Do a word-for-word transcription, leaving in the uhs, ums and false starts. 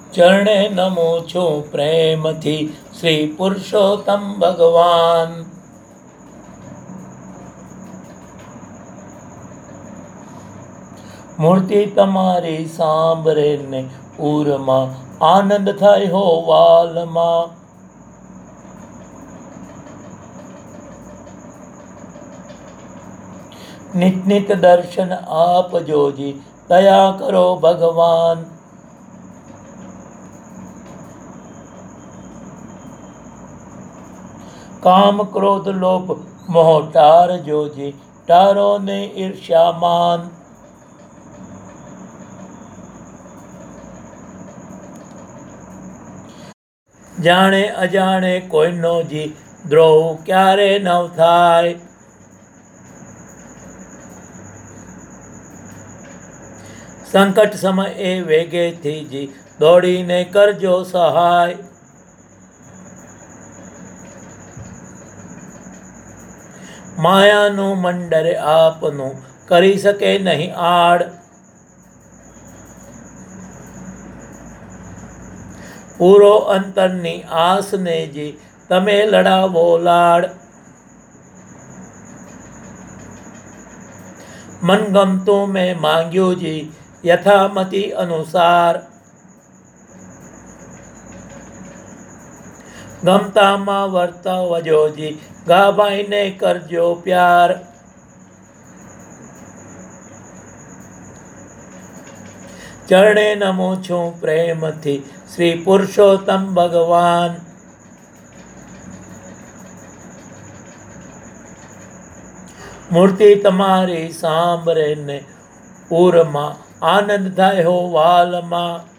ચરણે નમું છું પ્રેમથી શ્રી પુરુષોત્તમ ભગવાન. મૂર્તિ તમારી સાંભળે ને પૂરમાં આનંદ થાય હો વાલમાં. નિત નિત દર્શન આપજોજી દયા કરો ભગવાન. કામ ક્રોધ લોભ મોહ ટારજોજી ટારો ને ઈર્ષ્યામાન. જાણે અજાણે કોઈનો જી દ્રોહ ક્યારે ન થાય. સંકટ સમયે વેગેથી જી દોડીને કરજો સહાય. માયાનું મંડળ આપનું કરી શકે નહીં આડ. પૂરો અંતરની આસને જી તમે લડાવો લાડ. મન ગમતું મેં માંગ્યું જી યથામતિ અનુસાર. ગમતામાં વર્તાવજો જી ગાભાઈને કરજો પ્યાર. ચરણે નમું છું પ્રેમથી શ્રી પુરુષોત્તમ ભગવાન. મૂર્તિ તમારી સાંભળે ને પૂરમાં આનંદ થાય હો વાલમાં.